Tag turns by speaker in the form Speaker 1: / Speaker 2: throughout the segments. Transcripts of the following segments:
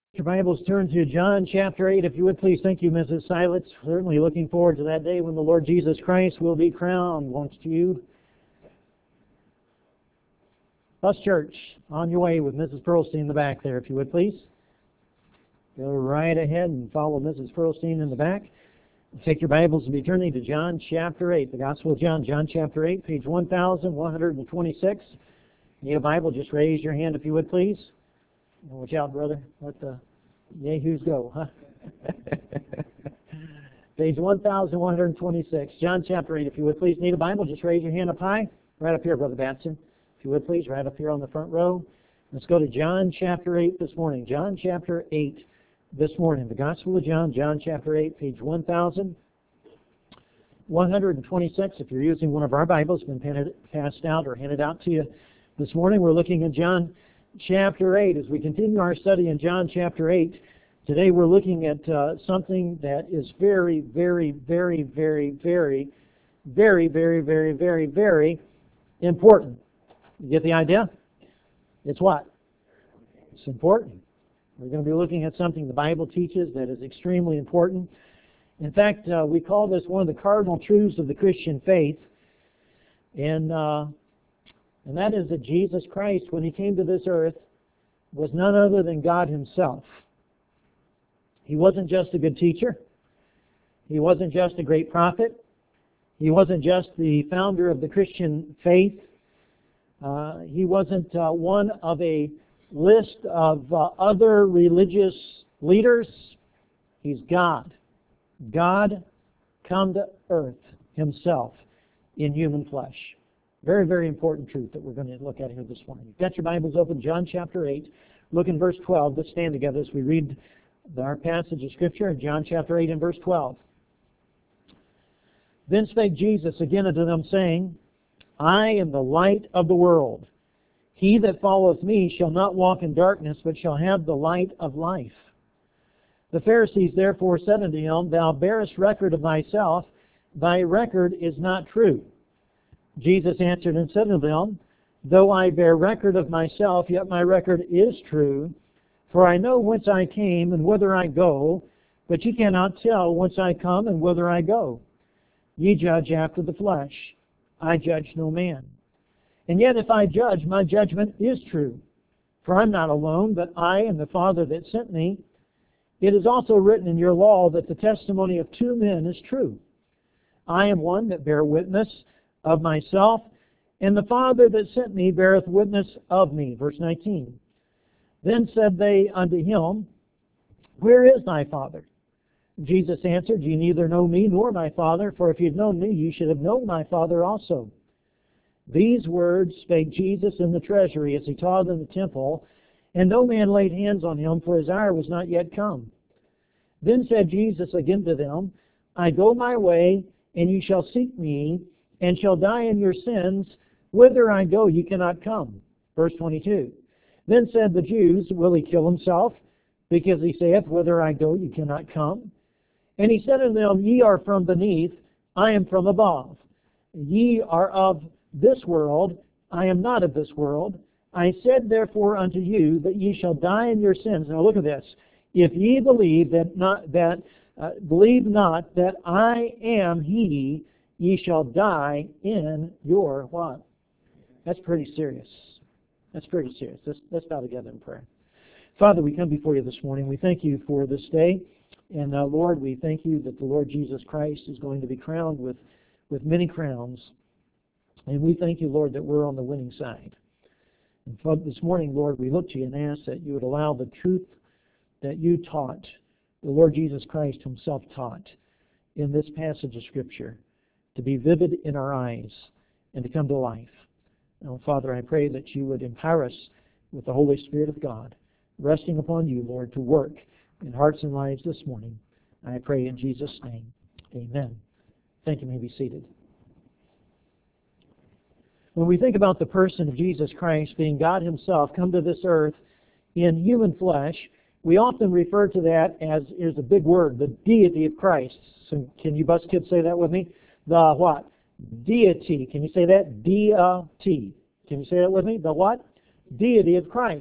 Speaker 1: Your Bibles turn to John chapter 8, if you would please. Thank you, Mrs. Silence. Certainly looking forward to that day when the Lord Jesus Christ will be crowned. Won't you? Bus Church, on your way with Mrs. Pearlstein in the back there, if you would please. Go right ahead and follow Mrs. Pearlstein in the back. Take your Bibles and be turning to John chapter 8, the Gospel of John, John chapter 8, page 1126. Need a Bible? Just raise your hand if you would please. Watch out, brother. Let the yahoos go, huh? Page 1126, John chapter 8, if you would please. Need a Bible? Just raise your hand up high. Right up here, Brother Batson. If you would please, right up here on the front row. Let's go to John chapter 8 this morning. John chapter 8 this morning. The Gospel of John, John chapter 8, page 1126. If you're using one of our Bibles, it's been passed out or handed out to you this morning. We're looking at John chapter 8. As we continue our study in John chapter 8, today we're looking at something that is very, very, very, very, very, very, very, very, very, very important. You get the idea? It's what? It's important. We're going to be looking at something the Bible teaches that is extremely important. In fact, we call this one of the cardinal truths of the Christian faith. And that is that Jesus Christ, when He came to this earth, was none other than God Himself. He wasn't just a good teacher. He wasn't just a great prophet. He wasn't just the founder of the Christian faith. He wasn't one of a list of other religious leaders. He's God. God come to earth Himself in human flesh. Very, very important truth that we're going to look at here this morning. You've got your Bibles open, John chapter 8. Look in verse 12. Let's stand together as we read our passage of Scripture in John chapter 8 and verse 12. Then spake Jesus again unto them, saying, I am the light of the world. He that followeth me shall not walk in darkness, but shall have the light of life. The Pharisees therefore said unto him, Thou bearest record of thyself, thy record is not true. Jesus answered and said unto them, Though I bear record of myself, yet my record is true. For I know whence I came and whither I go, but ye cannot tell whence I come and whither I go. Ye judge after the flesh. I judge no man. And yet if I judge, my judgment is true. For I'm not alone, but I and the Father that sent me. It is also written in your law that the testimony of two men is true. I am one that bear witness of myself, and the Father that sent me beareth witness of me. Verse 19. Then said they unto him, Where is thy Father? Jesus answered, Ye neither know me nor my Father, for if ye had known me, ye should have known my Father also. These words spake Jesus in the treasury as He taught in the temple, and no man laid hands on Him, for His hour was not yet come. Then said Jesus again to them, I go my way, and ye shall seek me, and shall die in your sins. Whither I go, ye cannot come. Verse 22. Then said the Jews, Will He kill Himself? Because He saith, Whither I go, ye cannot come. And He said unto them, Ye are from beneath, I am from above. Ye are of this world, I am not of this world. I said therefore unto you, that ye shall die in your sins. Now look at this. If ye believe believe not that I am He, ye shall die in your what? That's pretty serious. That's pretty serious. Let's bow together in prayer. Father, we come before you this morning. We thank you for this day. And Lord, we thank you that the Lord Jesus Christ is going to be crowned with many crowns. And we thank you, Lord, that we're on the winning side. And Father, this morning, Lord, we look to you and ask that you would allow the truth that you taught, the Lord Jesus Christ Himself taught in this passage of Scripture, to be vivid in our eyes and to come to life. Now, Father, I pray that you would empower us with the Holy Spirit of God, resting upon you, Lord, to work in hearts and lives this morning. I pray in Jesus' name. Amen. Thank you. You may be seated. When we think about the person of Jesus Christ being God Himself come to this earth in human flesh, we often refer to that as, here's a big word, the deity of Christ. So can you bus kids say that with me? The what? Deity. Can you say that? D-E-I-T. Can you say that with me? The what? Deity of Christ.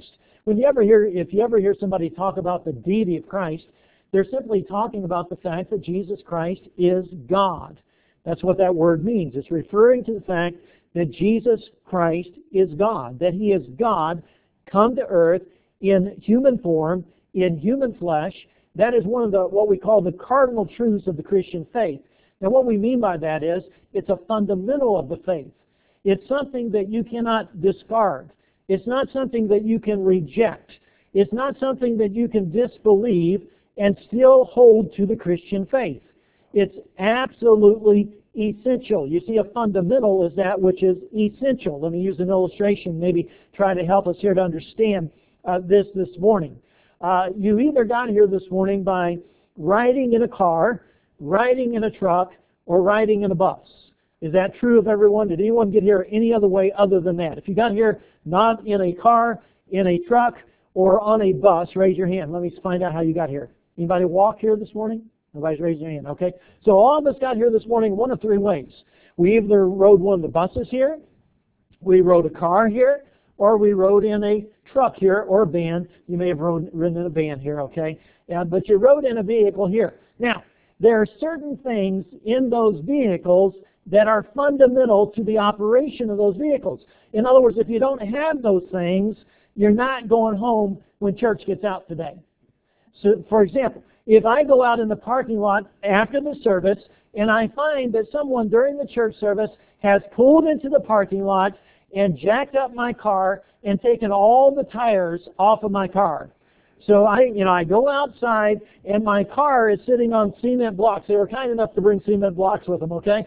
Speaker 1: If you ever hear somebody talk about the deity of Christ, they're simply talking about the fact that Jesus Christ is God. That's what that word means. It's referring to the fact that Jesus Christ is God, that He is God come to earth in human form, in human flesh. That is one of what we call the cardinal truths of the Christian faith. Now, what we mean by that is it's a fundamental of the faith. It's something that you cannot discard. It's not something that you can reject. It's not something that you can disbelieve and still hold to the Christian faith. It's absolutely essential. You see, a fundamental is that which is essential. Let me use an illustration, maybe try to help us here to understand this morning. You either got here this morning by riding in a car, riding in a truck, or riding in a bus. Is that true of everyone? Did anyone get here any other way other than that? If you got here not in a car, in a truck, or on a bus, raise your hand. Let me find out how you got here. Anybody walk here this morning? Nobody's raising their hand, okay? So all of us got here this morning one of three ways. We either rode one of the buses here, we rode a car here, or we rode in a truck here or a van. You may have ridden in a van here, okay? But you rode in a vehicle here. Now, there are certain things in those vehicles that are fundamental to the operation of those vehicles. In other words, if you don't have those things, you're not going home when church gets out today. So, for example, if I go out in the parking lot after the service and I find that someone during the church service has pulled into the parking lot and jacked up my car and taken all the tires off of my car. So I go outside and my car is sitting on cement blocks. They were kind enough to bring cement blocks with them, okay?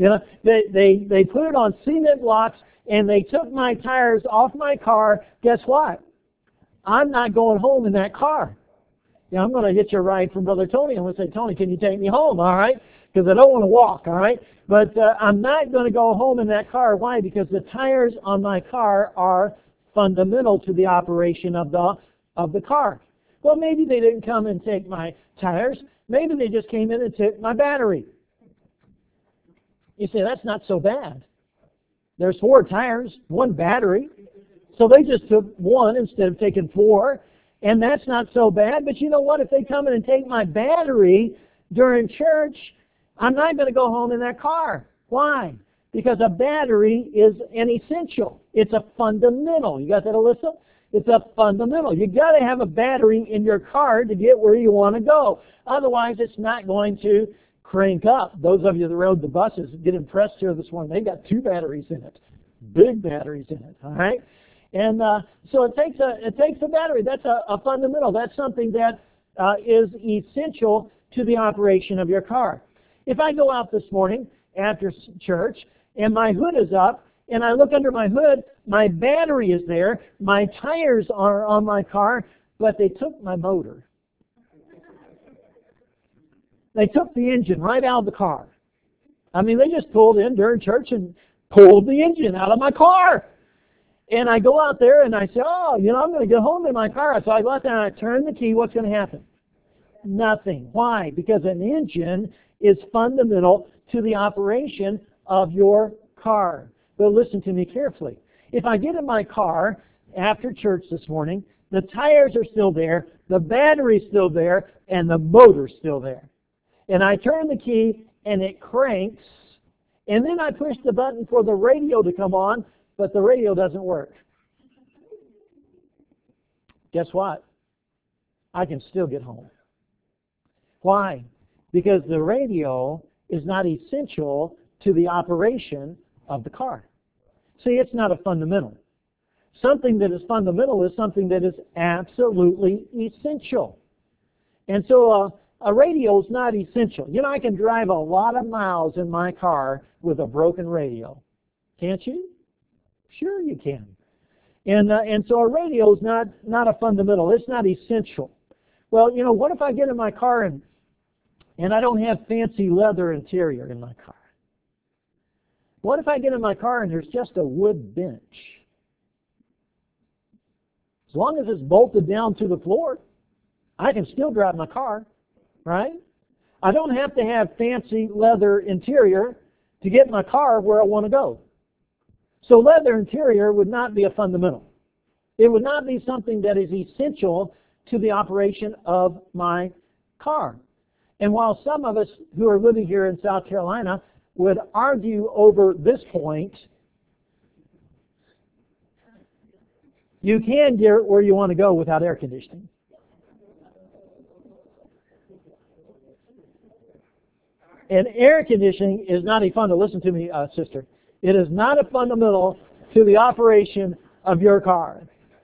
Speaker 1: They put it on cement blocks and they took my tires off my car. Guess what? I'm not going home in that car. I'm going to hitch a ride from Brother Tony. I'm going to say, Tony, can you take me home, all right? Because I don't want to walk, all right? But I'm not going to go home in that car. Why? Because the tires on my car are fundamental to the operation of the car. Well, maybe they didn't come and take my tires. Maybe they just came in and took my battery. You say, that's not so bad. There's 4 tires, 1 battery. So they just took 1 instead of taking 4. And that's not so bad. But you know what? If they come in and take my battery during church, I'm not going to go home in that car. Why? Because a battery is an essential. It's a fundamental. You got that, Alyssa? It's a fundamental. You got to have a battery in your car to get where you want to go. Otherwise, it's not going to crank up. Those of you that rode the buses get impressed here this morning. They've got 2 batteries in it, big batteries in it. All right, and so it takes a battery. That's a fundamental. That's something that is essential to the operation of your car. If I go out this morning after church and my hood is up, and I look under my hood, my battery is there, my tires are on my car, but they took my motor. They took the engine right out of the car. I mean, they just pulled in during church and pulled the engine out of my car. And I go out there and I say, I'm going to get home in my car. So I go out there and I turn the key. What's going to happen? Nothing. Why? Because an engine is fundamental to the operation of your car. But listen to me carefully. If I get in my car after church this morning, the tires are still there, the battery's still there, and the motor's still there. And I turn the key and it cranks, and then I push the button for the radio to come on, but the radio doesn't work. Guess what? I can still get home. Why? Because the radio is not essential to the operation of the car. See, it's not a fundamental. Something that is fundamental is something that is absolutely essential. And so a radio is not essential. I can drive a lot of miles in my car with a broken radio. Can't you? Sure you can. And so a radio is not a fundamental. It's not essential. Well, what if I get in my car and I don't have fancy leather interior in my car? What if I get in my car and there's just a wood bench? As long as it's bolted down to the floor, I can still drive my car, right? I don't have to have fancy leather interior to get my car where I want to go. So leather interior would not be a fundamental. It would not be something that is essential to the operation of my car. And while some of us who are living here in South Carolina would argue over this point, you can get where you want to go without air conditioning. And air conditioning is not a fundamental, listen to me, sister. It is not a fundamental to the operation of your car.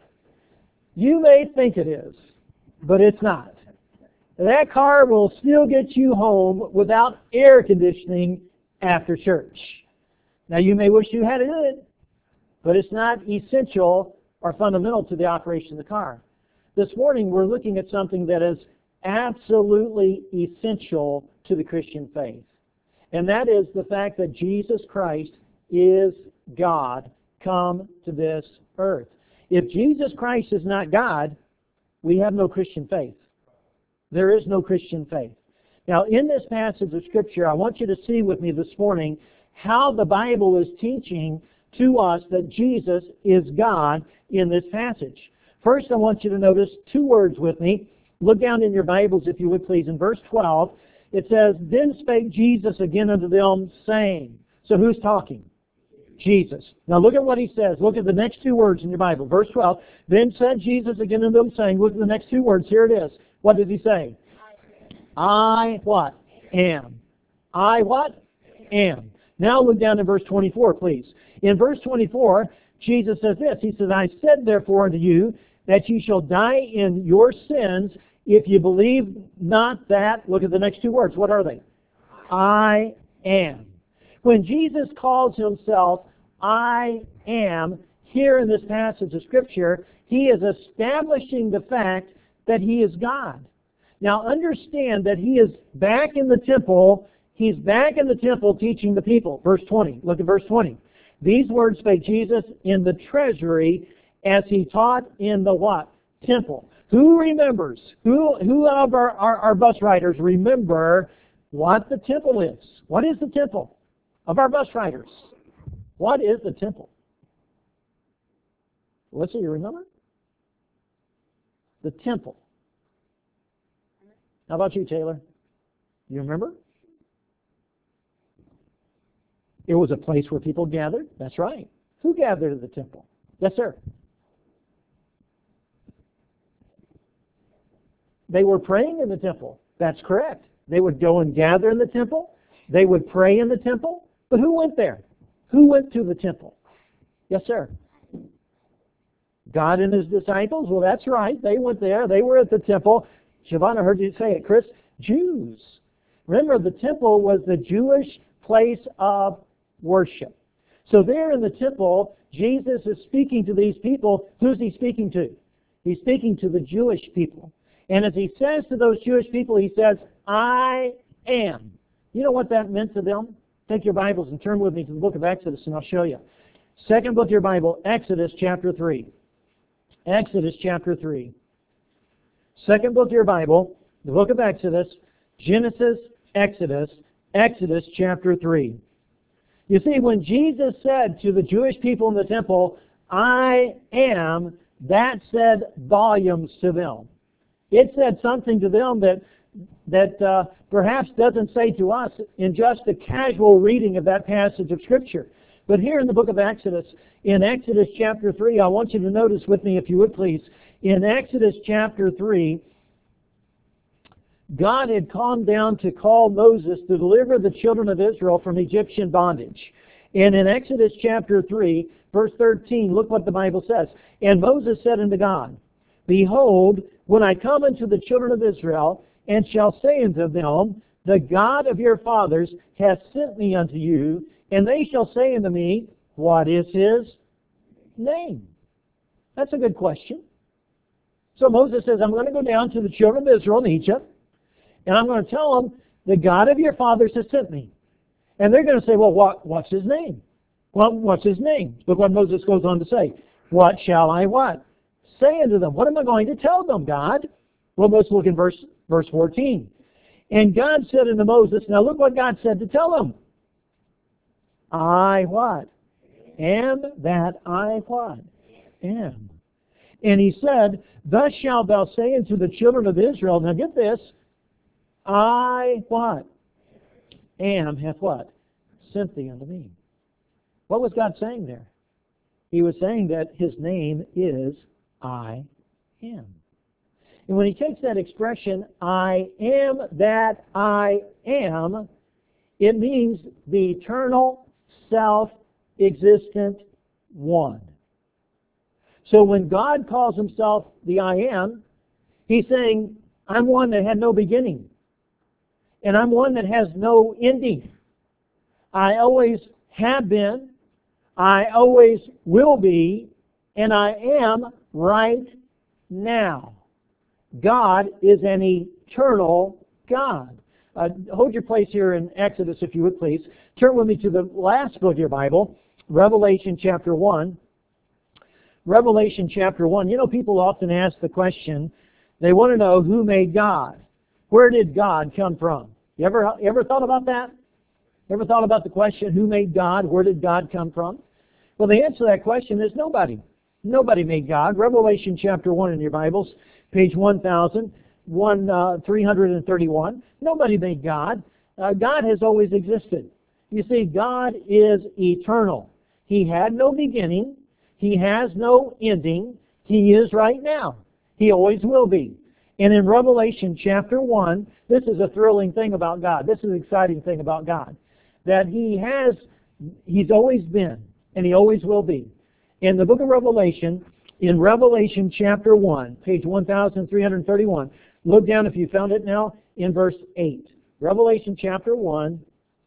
Speaker 1: You may think it is, but it's not. That car will still get you home without air conditioning after church. Now, you may wish you had it, but it's not essential or fundamental to the operation of the car. This morning, we're looking at something that is absolutely essential to the Christian faith. And that is the fact that Jesus Christ is God come to this earth. If Jesus Christ is not God, we have no Christian faith. There is no Christian faith. Now, in this passage of Scripture, I want you to see with me this morning how the Bible is teaching to us that Jesus is God in this passage. First, I want you to notice two words with me. Look down in your Bibles, if you would please. In verse 12, it says, "Then spake Jesus again unto them, saying." So who's talking? Jesus. Now look at what he says. Look at the next two words in your Bible. Verse 12, "Then said Jesus again unto them, saying," look at the next two words. Here it is. What does he say? I what? Am. I what? Am. Now look down in verse 24, please. In verse 24, Jesus says this. He says, "I said therefore unto you, that ye shall die in your sins, if you believe not that," look at the next two words. What are they? I am. When Jesus calls himself I am, here in this passage of Scripture, he is establishing the fact that he is God. Now understand that he is back in the temple. He's back in the temple teaching the people. Verse 20. Look at verse 20. "These words spake Jesus in the treasury as he taught in the what? Temple." Who remembers? Who of our bus riders remember what the temple is? What is the temple of our bus riders? What is the temple? Let's see, you remember? The temple. How about you, Taylor? You remember? It was a place where people gathered. That's right. Who gathered at the temple? Yes, sir. They were praying in the temple. That's correct. They would go and gather in the temple. They would pray in the temple. But who went there? Who went to the temple? Yes, sir. God and his disciples? Well, that's right. They went there. They were at the temple. Siobhan, I heard you say it, Chris. Jews. Remember, the temple was the Jewish place of worship. So there in the temple, Jesus is speaking to these people. Who's he speaking to? He's speaking to the Jewish people. And as he says to those Jewish people, he says, I am. You know what that meant to them? Take your Bibles and turn with me to the book of Exodus, and I'll show you. Second book of your Bible, Exodus chapter 3. Exodus chapter 3. Second book of your Bible, the book of Exodus, Genesis, Exodus, Exodus chapter 3. You see, when Jesus said to the Jewish people in the temple, I am, that said volumes to them. It said something to them that perhaps doesn't say to us in just a casual reading of that passage of Scripture. But here in the book of Exodus, in Exodus chapter 3, I want you to notice with me, if you would please, in Exodus chapter 3, God had come down to call Moses to deliver the children of Israel from Egyptian bondage. And in Exodus chapter 3, verse 13, look what the Bible says. And Moses said unto God, Behold, when I come unto the children of Israel, and shall say unto them, The God of your fathers hath sent me unto you, and they shall say unto me, What is his name? That's a good question. So Moses says, I'm going to go down to the children of Israel in Egypt, and I'm going to tell them, the God of your fathers has sent me. And they're going to say, well, what's his name? Well, what's his name? Look what Moses goes on to say. What shall I what? Say unto them. What am I going to tell them, God? Well, let's look in verse 14. And God said unto Moses, now look what God said to tell them. I what? Am that I what? Am. And he said, thus shalt thou say unto the children of Israel, now get this, I, what? Am, hath what? Sent thee unto me. What was God saying there? He was saying that His name is I am. And when He takes that expression, I am that I am, it means the eternal, self-existent one. So when God calls Himself the I am, He's saying, I'm one that had no beginning. And I'm one that has no ending. I always have been, I always will be, and I am right now. God is an eternal God. Hold your place here in Exodus, if you would please. Turn with me to the last book of your Bible, Revelation chapter 1. Revelation chapter 1. You know, people often ask the question, they want to know who made God. Where did God come from? You ever thought about that? Ever thought about the question, who made God? Where did God come from? Well, the answer to that question is nobody. Nobody made God. Revelation chapter 1 in your Bibles, page 1331. Nobody made God. God has always existed. You see, God is eternal. He had no beginning. He has no ending. He is right now. He always will be. And in Revelation chapter 1, this is a thrilling thing about God. This is an exciting thing about God. That He's always been, and He always will be. In the book of Revelation, in Revelation chapter 1, page 1331, look down if you found it now, in verse 8. Revelation chapter 1,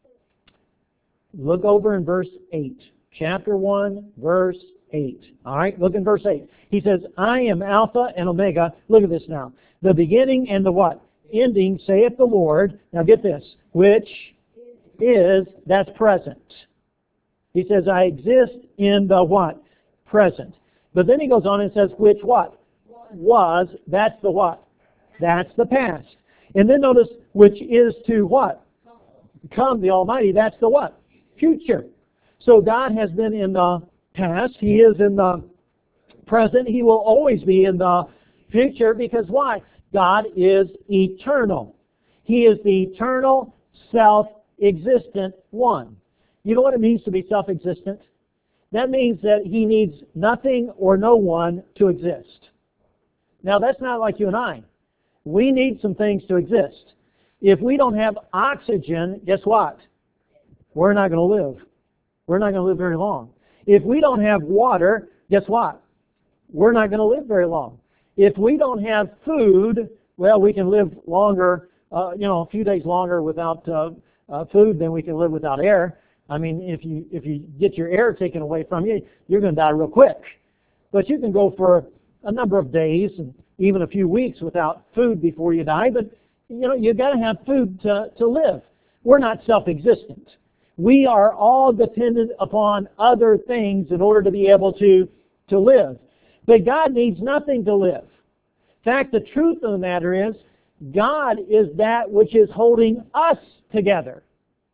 Speaker 1: look over in verse 8. Chapter 1, verse 8. All right, look in verse 8. He says, I am Alpha and Omega. Look at this now. The beginning and the what? Ending, saith the Lord. Now get this. Which is, that's present. He says, I exist in the what? Present. But then he goes on and says, which what? Was, that's the what? That's the past. And then notice, which is to what? Come, the Almighty, that's the what? Future. So God has been in the past. He is in the present. He will always be in the future because why? God is eternal. He is the eternal, self-existent one. You know what it means to be self-existent? That means that He needs nothing or no one to exist. Now that's not like you and I. We need some things to exist. If we don't have oxygen, guess what? We're not going to live. We're not going to live very long. If we don't have water, guess what? We're not going to live very long. If we don't have food, well, we can live longer, a few days longer without food than we can live without air. I mean, if you get your air taken away from you, you're going to die real quick. But you can go for a number of days and even a few weeks without food before you die. But, you've got to have food to live. We're not self-existent. We are all dependent upon other things in order to be able to live. But God needs nothing to live. In fact, the truth of the matter is, God is that which is holding us together.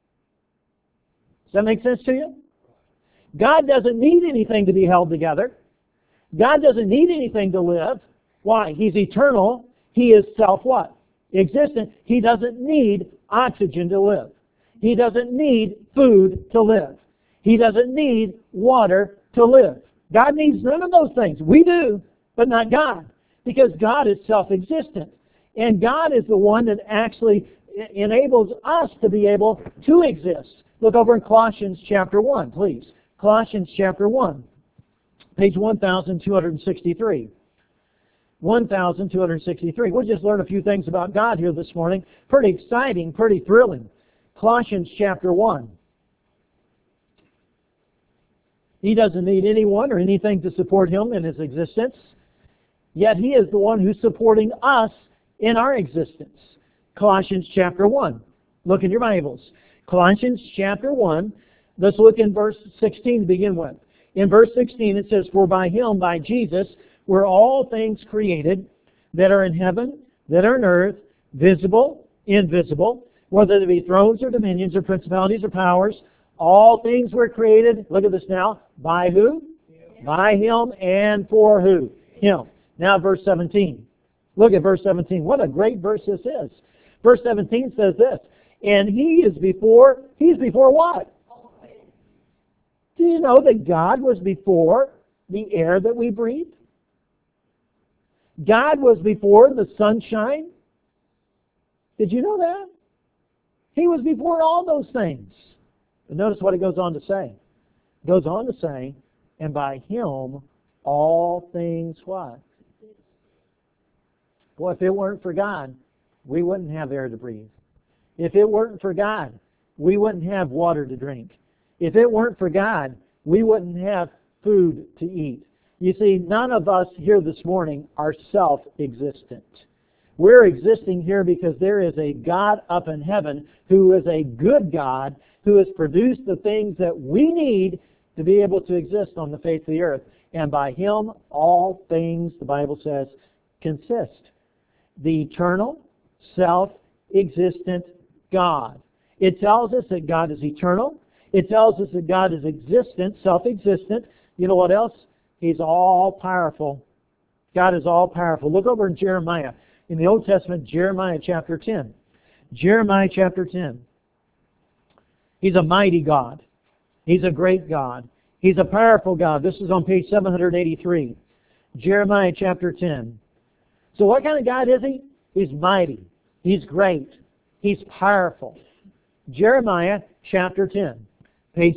Speaker 1: Does that make sense to you? God doesn't need anything to be held together. God doesn't need anything to live. Why? He's eternal. He is self-what? Existent. He doesn't need oxygen to live. He doesn't need food to live. He doesn't need water to live. God needs none of those things. We do, but not God, because God is self-existent. And God is the one that actually enables us to be able to exist. Look over in Colossians chapter 1, please. Colossians chapter 1, page 1263. 1263. We'll just learn a few things about God here this morning. Pretty exciting, pretty thrilling. Colossians chapter 1. He doesn't need anyone or anything to support Him in His existence. Yet He is the one who's supporting us in our existence. Colossians chapter 1. Look in your Bibles. Colossians chapter 1. Let's look in verse 16 to begin with. In verse 16 it says, for by Him, by Jesus, were all things created that are in heaven, that are in earth, visible, invisible, whether they be thrones or dominions or principalities or powers. All things were created, look at this now, by who? By Him and for who? Him. Now verse 17. Look at verse 17. What a great verse this is. Verse 17 says this, and he's before what? Do you know that God was before the air that we breathe? God was before the sunshine. Did you know that? He was before all those things. But notice what it goes on to say. It goes on to say, and by Him all things what? Well, if it weren't for God, we wouldn't have air to breathe. If it weren't for God, we wouldn't have water to drink. If it weren't for God, we wouldn't have food to eat. You see, none of us here this morning are self-existent. We're existing here because there is a God up in heaven who is a good God who has produced the things that we need to be able to exist on the face of the earth. And by Him, all things, the Bible says, consist. The eternal, self-existent God. It tells us that God is eternal. It tells us that God is existent, self-existent. You know what else? He's all-powerful. God is all-powerful. Look over in Jeremiah. In the Old Testament, Jeremiah chapter 10. Jeremiah chapter 10. He's a mighty God. He's a great God. He's a powerful God. This is on page 783. Jeremiah chapter 10. So what kind of God is He? He's mighty. He's great. He's powerful. Jeremiah chapter 10. Page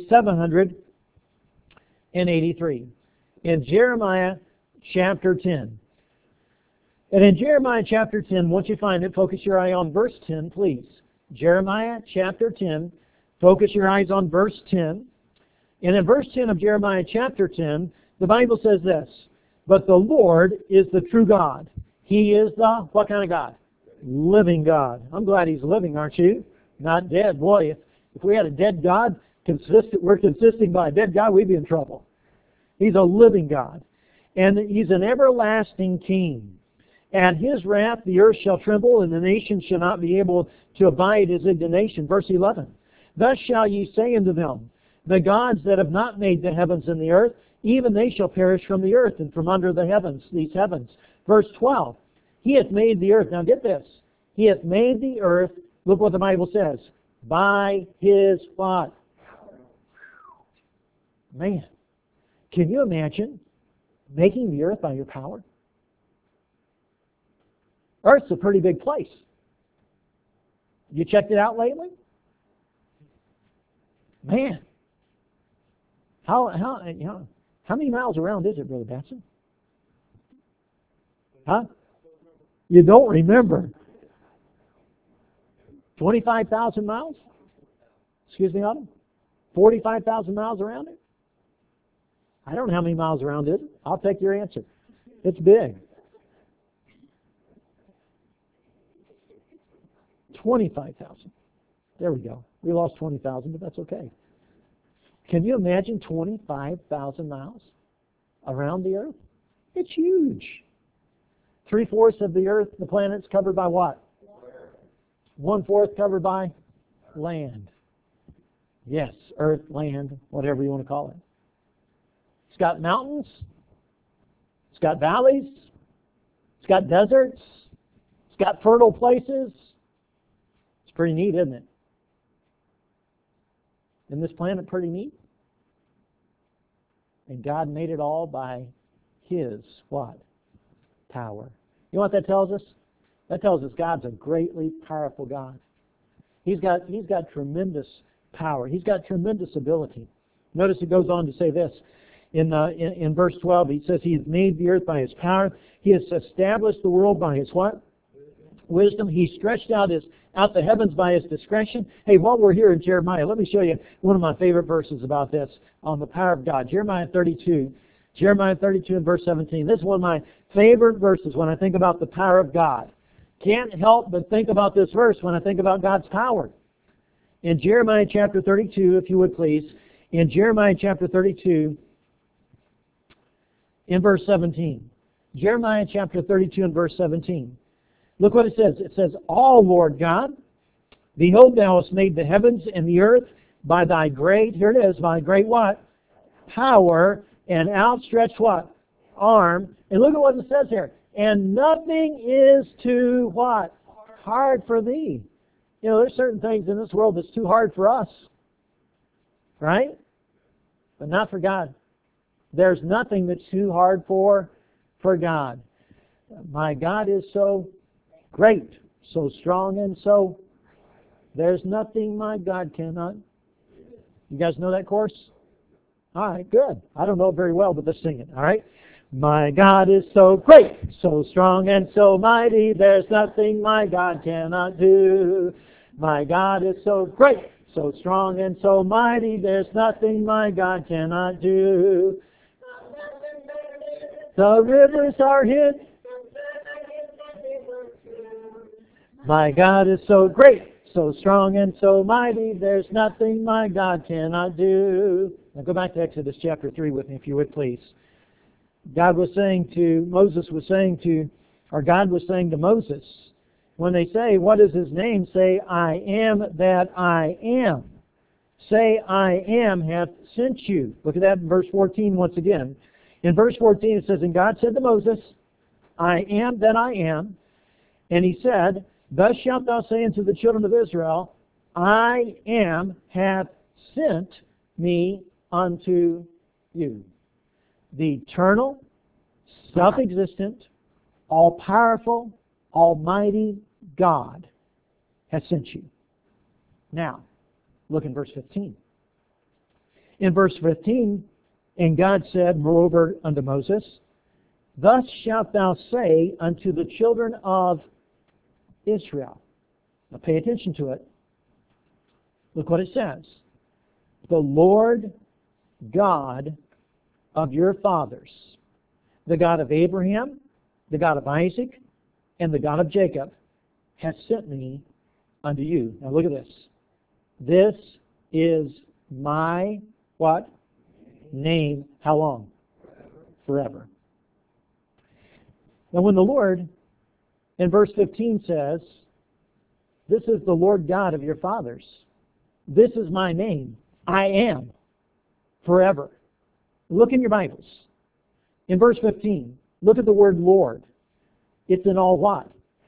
Speaker 1: 783. In Jeremiah chapter 10. And in Jeremiah chapter 10, once you find it, focus your eye on verse 10, please. Jeremiah chapter 10, focus your eyes on verse 10. And in verse 10 of Jeremiah chapter 10, the Bible says this, but the Lord is the true God. He is the, what kind of God? Living God. I'm glad He's living, aren't you? Not dead. Boy, if we had a dead God, we're consisting by a dead God, we'd be in trouble. He's a living God. And He's an everlasting King. At His wrath the earth shall tremble, and the nations shall not be able to abide His indignation. Verse 11. Thus shall ye say unto them, the gods that have not made the heavens and the earth, even they shall perish from the earth and from under the heavens, these heavens. Verse 12. He hath made the earth. Now get this. He hath made the earth, look what the Bible says, by His what? Man, can you imagine making the earth by your power? Earth's a pretty big place. You checked it out lately? Man, how many miles around is it, Brother Batson? Huh? You don't remember. 25,000 miles? Excuse me, Autumn? 45,000 miles around it? I don't know how many miles around it is. I'll take your answer. It's big. 25,000. There we go. We lost 20,000, but that's okay. Can you imagine 25,000 miles around the earth? It's huge. 3/4 of the earth, the planet's covered by what? 1/4 covered by land. Yes, earth, land, whatever you want to call it. It's got mountains. It's got valleys. It's got deserts. It's got fertile places. It's pretty neat, isn't it? Isn't this planet pretty neat? And God made it all by His what? Power. You know what that tells us? That tells us God's a greatly powerful God. He's got tremendous power. He's got tremendous ability. Notice it goes on to say this. In verse 12, He says, He has made the earth by His power. He has established the world by His what? Wisdom. He stretched out the heavens by His discretion. Hey, while we're here in Jeremiah, let me show you one of my favorite verses about this on the power of God. Jeremiah 32. Jeremiah 32 and verse 17. This is one of my favorite verses when I think about the power of God. Can't help but think about this verse when I think about God's power. In Jeremiah chapter 32, if you would please, in Jeremiah chapter 32, in verse 17. Jeremiah chapter 32 and verse 17. Look what it says. It says, all, Lord God, behold, Thou hast made the heavens and the earth by Thy great, here it is, by great what? Power and outstretched what? arm. And look at what it says here. And nothing is too what? Hard for thee. You know, there's certain things in this world that's too hard for us. Right? But not for God. There's nothing that's too hard for God. My God is so great, so strong, and so there's nothing my God cannot. You guys know that chorus? All right, good. I don't know it very well, but let's sing it. All right? My God is so great, so strong, and so mighty, there's nothing my God cannot do. My God is so great, so strong, and so mighty, there's nothing my God cannot do. The rivers are hid. My God is so great, so strong, and so mighty, there's nothing my God cannot do. Now go back to Exodus chapter 3 with me, if you would, please. God was saying to Moses, God was saying to Moses, when they say, what is his name? Say, I am that I am. Say, I am hath sent you. Look at that in verse 14 once again. In verse 14 it says, and God said to Moses, I am that I am. And he said, thus shalt thou say unto the children of Israel, I am hath sent me unto you. The eternal, self-existent, all-powerful, almighty God has sent you. Now, look in verse 15. In verse 15, and God said, moreover unto Moses, thus shalt thou say unto the children of Israel. Now pay attention to it. Look what it says. The Lord God of your fathers, the God of Abraham, the God of Isaac, and the God of Jacob, has sent me unto you. Now look at this. This is my, what? Name. How long? Forever. Now when the Lord, in verse 15 says, this is the Lord God of your fathers. This is my name. I am forever. Look in your Bibles. In verse 15, look at the word Lord. It's in all what?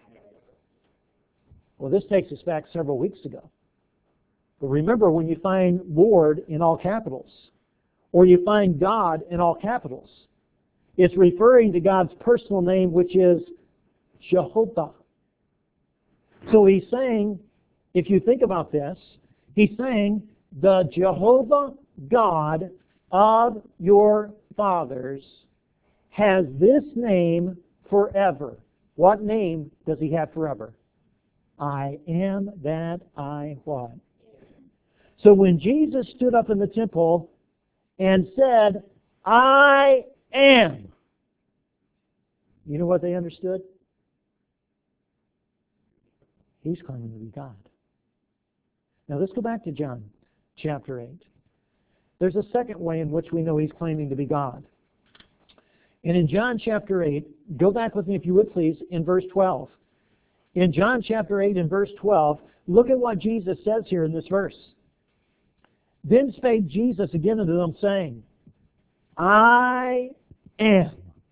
Speaker 1: Well, this takes us back several weeks ago. But remember, when you find Lord in all capitals, or you find God in all capitals, it's referring to God's personal name, which is Jehovah. So he's saying, if you think about this, he's saying, the Jehovah God of your fathers has this name forever. What name does he have forever? I am that I what? So when Jesus stood up in the temple and said, I am, you know what they understood? He's claiming to be God. Now let's go back to John chapter 8. There's a second way in which we know he's claiming to be God. And in John chapter 8, go back with me if you would please, in verse 12. In John chapter 8 and verse 12, look at what Jesus says here in this verse. Then spake Jesus again unto them, saying, I am.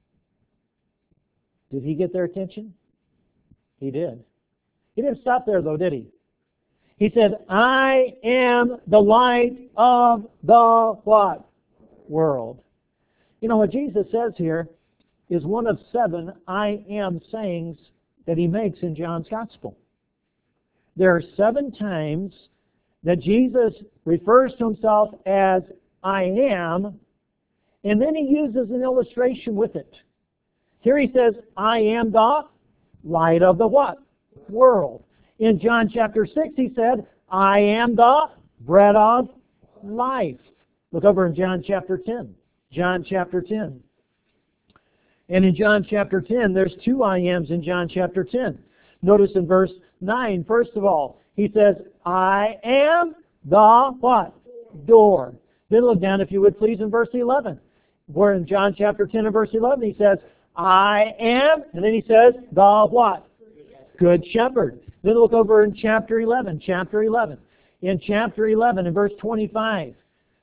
Speaker 1: Did he get their attention? He did. He didn't stop there though, did he? He said, I am the light of the what? World. You know, what Jesus says here is one of 7 I am sayings that he makes in John's Gospel. There are 7 times that Jesus refers to himself as I am, and then he uses an illustration with it. Here he says, I am the light of the what? World. In John chapter 6 he said, I am the bread of life. Look over in John chapter 10. John chapter 10. And in John chapter 10, there's 2 I ams in John chapter 10. Notice in verse 9, first of all, he says, I am the what? Door. Then look down, if you would please, in verse 11. Where in John chapter 10 and verse 11, he says, I am, and then he says, the what? Good shepherd. Then look over in chapter 11. Chapter 11. In chapter 11, in verse 25,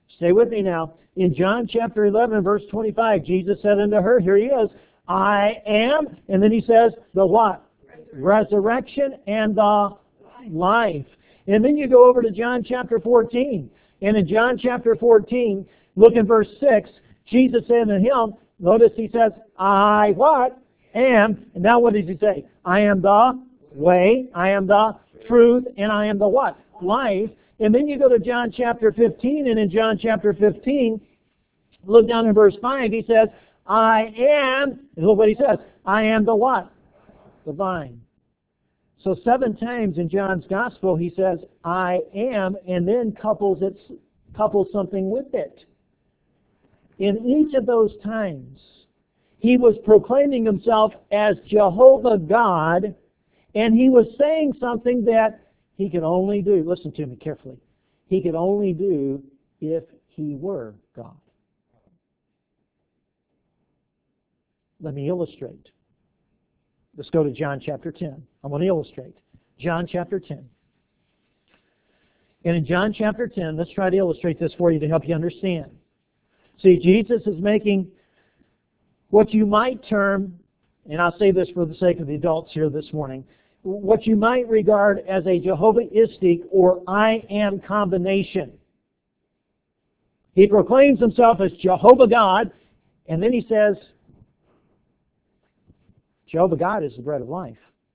Speaker 1: Stay with me now. In John chapter 11, verse 25, Jesus said unto her, here he is, I am, and then he says, the what? Resurrection and the life. And then you go over to John chapter 14. And in John chapter 14, look in verse 6, Jesus said to him, notice he says, I what? Am. And now what does he say? I am the way, I am the truth, and I am the what? Life. And then you go to John chapter 15, and in John chapter 15, look down in verse 5, he says, I am, and look what he says, I am the what? The vine. So 7 times in John's gospel he says, I am, and then couples something with it. In each of those times, he was proclaiming himself as Jehovah God, and he was saying something that he could only do, listen to me carefully, he could only do if he were God. Let me illustrate. Let's go to John chapter 10. I want to illustrate. John chapter 10. And in John chapter 10, let's try to illustrate this for you to help you understand. See, Jesus is making what you might term, and I'll say this for the sake of the adults here this morning, what you might regard as a Jehovah-istic or I am combination. He proclaims himself as Jehovah God, and then he says, Jehovah God is the bread of life.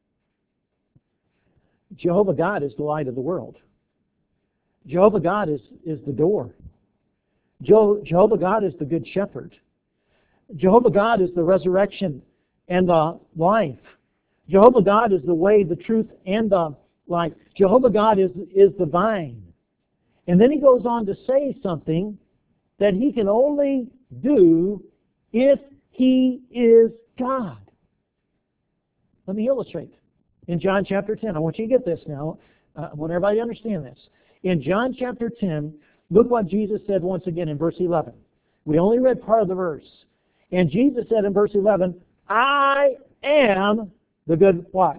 Speaker 1: Jehovah God is the light of the world. Jehovah God is the door. Jehovah God is the good shepherd. Jehovah God is the resurrection and the life. Jehovah God is the way, the truth, and the life. Jehovah God is the vine. And then he goes on to say something that he can only do if he is God. Let me illustrate. In John chapter 10, I want you to get this now. I want everybody to understand this. In John chapter 10, look what Jesus said once again in verse 11. We only read part of the verse. And Jesus said in verse 11, I am the good what?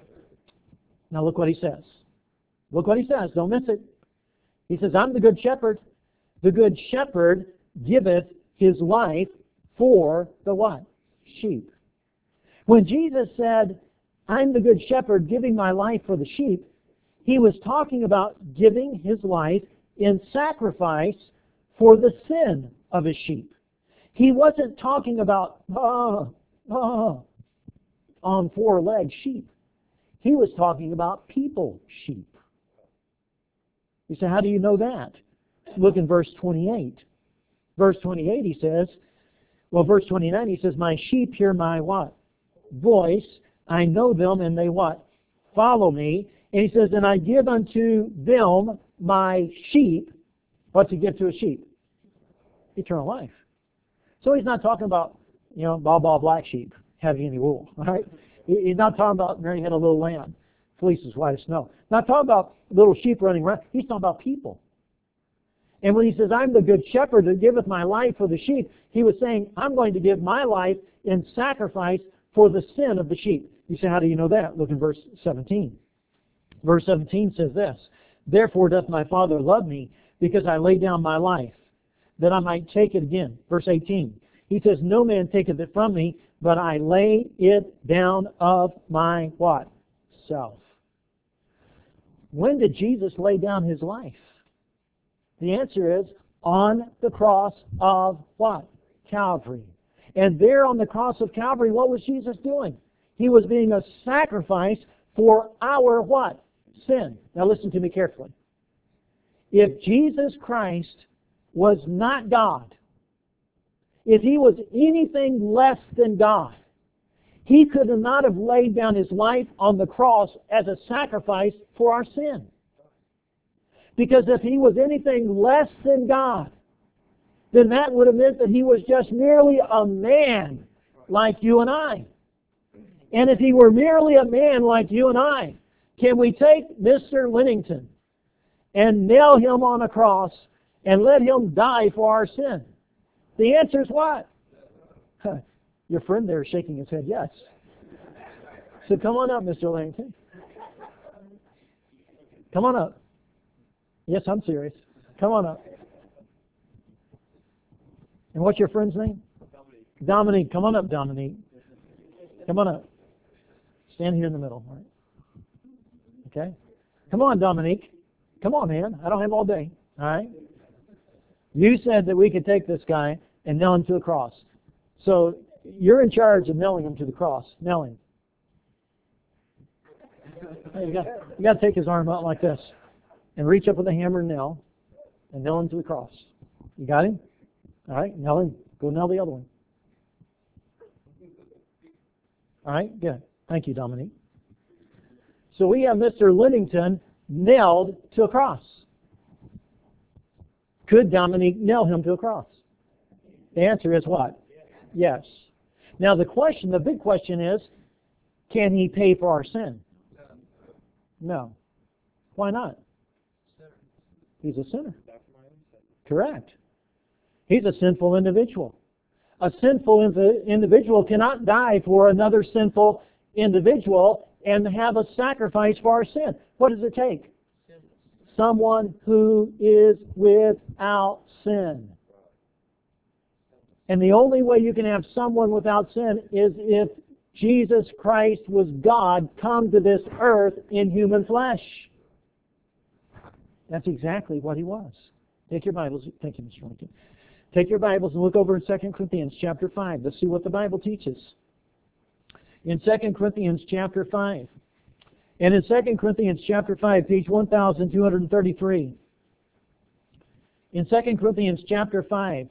Speaker 1: Now look what he says. Look what he says. Don't miss it. He says, I'm the good shepherd. The good shepherd giveth his life for the what? Sheep. When Jesus said, I'm the good shepherd giving my life for the sheep, he was talking about giving his life in sacrifice for the sin of his sheep. He wasn't talking about on 4-legged sheep. He was talking about people sheep. You say, how do you know that? Look in verse 28. Verse 28 he says, verse 29 he says, my sheep hear my what? Voice. I know them and they what? Follow me. And he says, and I give unto them my sheep. What's he give to a sheep? Eternal life. So he's not talking about, blah, black sheep having any wool. All right? He's not talking about Mary had a little lamb, fleece as white as snow. Not talking about little sheep running around. He's talking about people. And when he says, I'm the good shepherd that giveth my life for the sheep, he was saying, I'm going to give my life in sacrifice for the sin of the sheep. You say, how do you know that? Look in verse 17. Verse 17 says this, therefore doth my Father love me, because I lay down my life, that I might take it again. Verse 18. He says, no man taketh it from me, but I lay it down of my what? Self. When did Jesus lay down his life? The answer is on the cross of what? Calvary. And there on the cross of Calvary, what was Jesus doing? He was being a sacrifice for our what? Sin. Now listen to me carefully. If Jesus Christ was not God, if he was anything less than God, he could not have laid down his life on the cross as a sacrifice for our sin. Because if he was anything less than God, then that would have meant that he was just merely a man like you and I. And if he were merely a man like you and I, can we take Mr. Lennington and nail him on a cross and let him die for our sin? The answer is what? Your friend there is shaking his head yes. So come on up, Mr. Lennington. Come on up. Yes, I'm serious. Come on up. And what's your friend's name? Dominique. Come on up, Dominique. Come on up. Stand here in the middle. All right. Okay? Come on, Dominique. Come on, man. I don't have all day. All right? You said that we could take this guy and nail him to the cross. So you're in charge of nailing him to the cross. Nail him. Hey, you got to take his arm out like this and reach up with a hammer and nail him to the cross. You got him? All right, nail him. Go nail the other one. All right, good. Thank you, Dominique. So we have Mr. Linnington nailed to a cross. Could Dominique nail him to a cross? The answer is what? Yes. Now the big question is, can he pay for our sin? No. Why not? He's a sinner. Correct. He's a sinful individual. A sinful individual cannot die for another sinful individual and have a sacrifice for our sin. What does it take? Someone who is without sin. And the only way you can have someone without sin is if Jesus Christ was God come to this earth in human flesh. That's exactly what he was. Take your Bibles. Thank you, Mr. Lincoln. Take your Bibles and look over in 2 Corinthians chapter 5. Let's see what the Bible teaches. In 2 Corinthians chapter 5. And in 2 Corinthians chapter 5, page 1233. In 2 Corinthians chapter 5,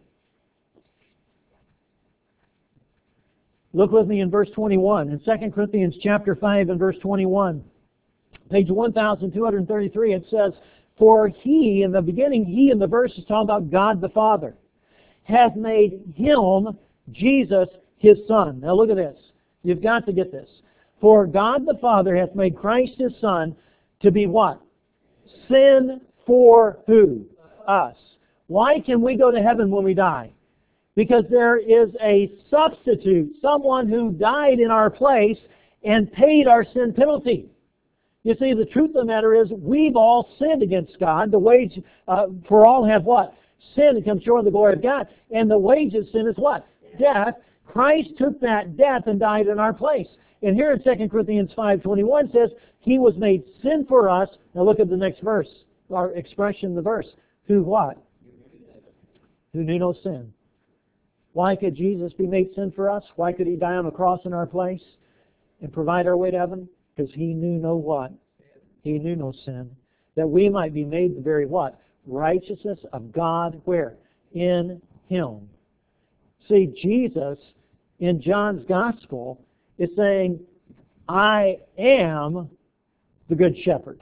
Speaker 1: look with me in verse 21. In 2 Corinthians chapter 5 and verse 21, page 1233, it says, "For he," in the beginning, he in the verse is talking about God the Father, "hath made him," Jesus, his Son. Now look at this. You've got to get this. "For God the Father hath made Christ his Son to be" what? Sin for who? Us. Why can we go to heaven when we die? Because there is a substitute, someone who died in our place and paid our sin penalty. You see, the truth of the matter is we've all sinned against God. The wage for all have what? Sin, and come short of the glory of God. And the wage of sin is what? Death. Christ took that death and died in our place. And here in 2 Corinthians 5:21 says, "He was made sin for us." Now look at the next verse, our expression in the verse. Who what? Who knew no sin. Why could Jesus be made sin for us? Why could he die on the cross in our place and provide our way to heaven? Because he knew no what? He knew no sin. That we might be made the very what? Righteousness of God where? In him. See, Jesus in John's Gospel is saying, "I am the Good Shepherd."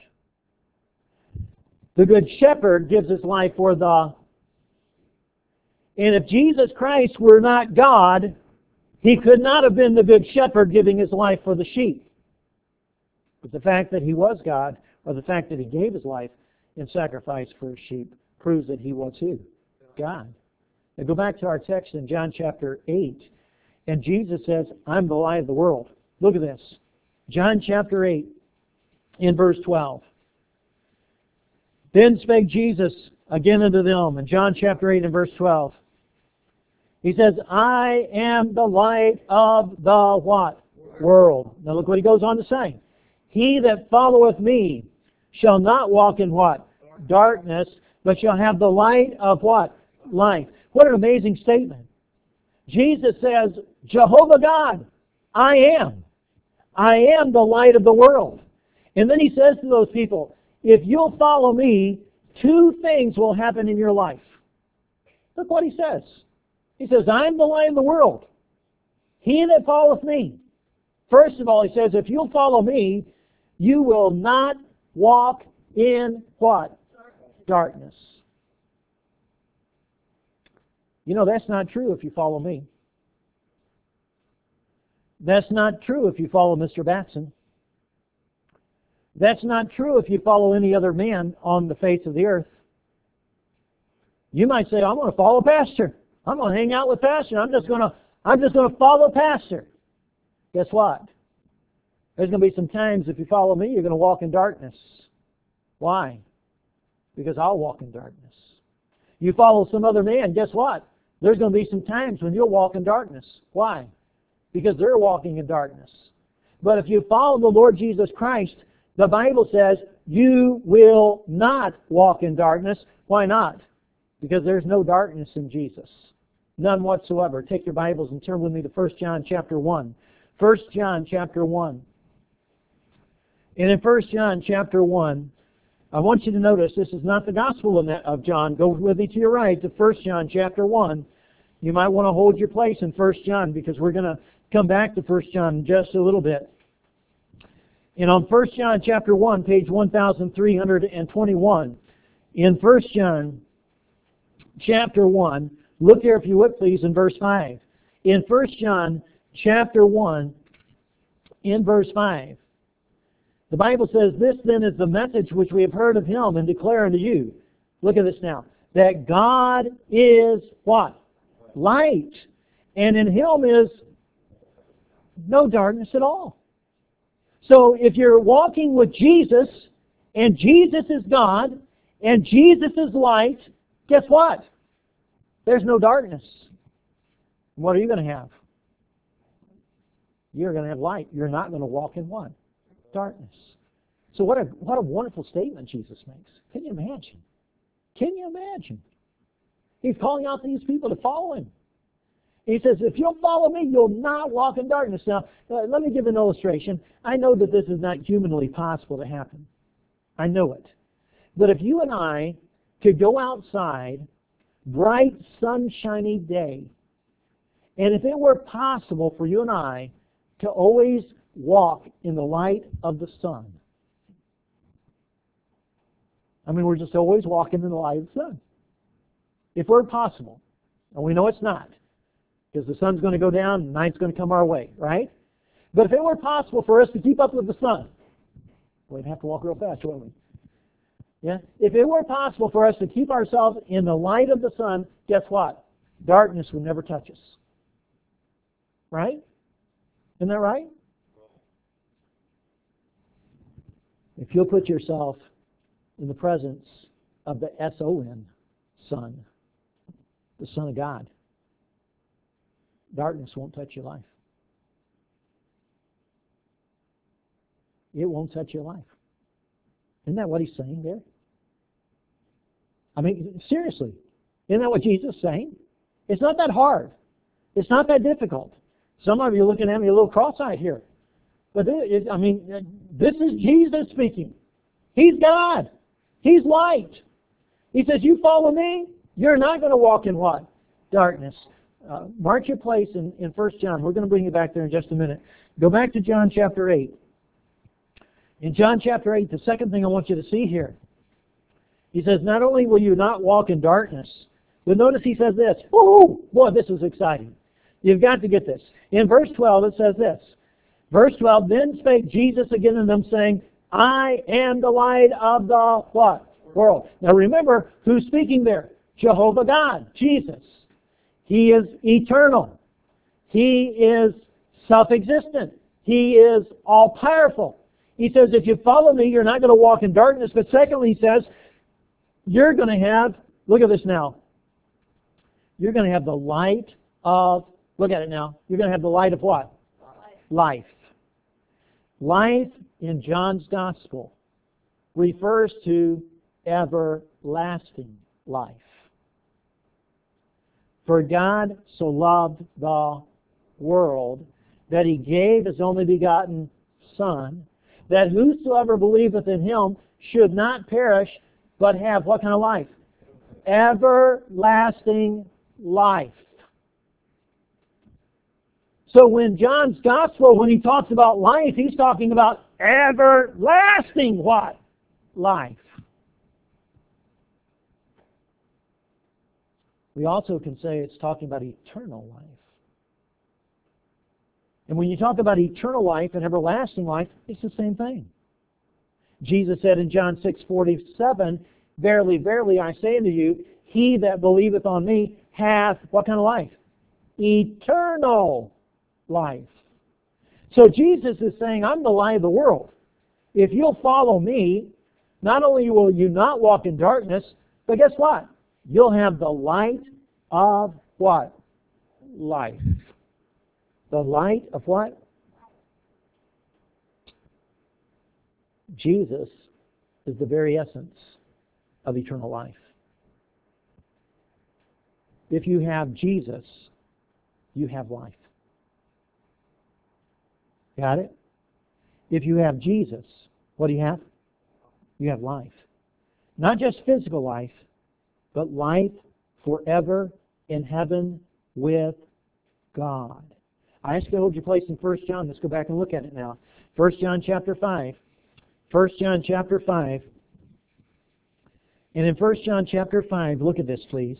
Speaker 1: The Good Shepherd gives his life for the... And if Jesus Christ were not God, he could not have been the Good Shepherd giving his life for the sheep. But the fact that he was God, or the fact that he gave his life in sacrifice for his sheep, proves that he was who? God. Now go back to our text in John chapter 8, and Jesus says, "I'm the light of the world." Look at this. John chapter 8, in verse 12. "Then spake Jesus again unto them," in John chapter 8 and verse 12. He says, "I am the light of the" what? World. Now look what he goes on to say. "He that followeth me shall not walk in" what? Darkness, "but shall have the light of" what? Life. What an amazing statement. Jesus says, Jehovah God, I am. I am the light of the world. And then he says to those people, if you'll follow me, two things will happen in your life. Look what he says. He says, I'm the light of the world. He that followeth me. First of all, he says, if you'll follow me, you will not walk in what? Darkness. You know, that's not true if you follow me. That's not true if you follow Mr. Batson. That's not true if you follow any other man on the face of the earth. You might say, I'm going to follow Pastor. I'm going to hang out with Pastor. I'm just going to follow Pastor. Guess what? There's going to be some times if you follow me, you're going to walk in darkness. Why? Because I'll walk in darkness. You follow some other man, guess what? There's going to be some times when you'll walk in darkness. Why? Because they're walking in darkness. But if you follow the Lord Jesus Christ, the Bible says you will not walk in darkness. Why not? Because there's no darkness in Jesus. None whatsoever. Take your Bibles and turn with me to 1 John chapter 1. 1 John chapter 1. And in 1 John chapter 1, I want you to notice this is not the Gospel of John. Go with me to your right to 1 John chapter 1. You might want to hold your place in 1 John because we're going to come back to 1 John in just a little bit. And on 1 John chapter 1, page 1321, in 1 John chapter 1, look there if you would please in verse 5. In 1 John chapter 1, in verse 5, the Bible says, "This then is the message which we have heard of Him and declare unto you." Look at this now. That God is what? Light. And in Him is no darkness at all. So if you're walking with Jesus, and Jesus is God, and Jesus is light, guess what? There's no darkness. What are you going to have? You're going to have light. You're not going to walk in what? Darkness. So what a wonderful statement Jesus makes. Can you imagine? Can you imagine? He's calling out these people to follow Him. He says, if you'll follow me, you'll not walk in darkness. Now, let me give an illustration. I know that this is not humanly possible to happen. I know it. But if you and I could go outside, bright, sunshiny day, and if it were possible for you and I to always walk in the light of the sun. I mean, we're just always walking in the light of the sun. If we're possible. And we know it's not. Because the sun's going to go down and night's going to come our way, right? But if it were possible for us to keep up with the sun, we'd have to walk real fast, wouldn't we? Yeah? If it were possible for us to keep ourselves in the light of the sun, guess what? Darkness would never touch us. Right? Isn't that right? If you'll put yourself in the presence of the S-O-N, Son, the Son of God, darkness won't touch your life. It won't touch your life. Isn't that what He's saying there? I mean, seriously, isn't that what Jesus is saying? It's not that hard. It's not that difficult. Some of you are looking at me a little cross-eyed here. But this is Jesus speaking. He's God. He's light. He says, you follow me, you're not going to walk in what? Darkness. Mark your place in 1 John. We're going to bring you back there in just a minute. Go back to John chapter 8. In John chapter 8, the second thing I want you to see here, He says, not only will you not walk in darkness, but notice He says this. Oh, boy, this is exciting. You've got to get this. In verse 12, it says this. Verse 12, then spake Jesus again unto them, saying, I am the light of the what? World. Now remember, who's speaking there? Jehovah God, Jesus. He is eternal. He is self-existent. He is all-powerful. He says, if you follow me, you're not going to walk in darkness. But secondly, He says, you're going to have, look at this now, you're going to have the light of, look at it now, you're going to have the light of what? Life. Life in John's Gospel refers to everlasting life. For God so loved the world that He gave His only begotten Son, that whosoever believeth in Him should not perish, but have what kind of life? Everlasting life. So when John's Gospel, when he talks about life, he's talking about everlasting what? Life. We also can say it's talking about eternal life. And when you talk about eternal life and everlasting life, it's the same thing. Jesus said in John 6:47, verily, verily, I say unto you, he that believeth on me hath what kind of life? Eternal life. So Jesus is saying, I'm the light of the world. If you'll follow me, not only will you not walk in darkness, but guess what? You'll have the light of what? Life. The light of what? Jesus is the very essence of eternal life. If you have Jesus, you have life. Got it? If you have Jesus, what do you have? You have life. Not just physical life, but life forever in heaven with God. I ask you to hold your place in 1 John. Let's go back and look at it now. 1 John chapter 5. 1 John chapter 5. And in 1 John chapter 5, look at this, please.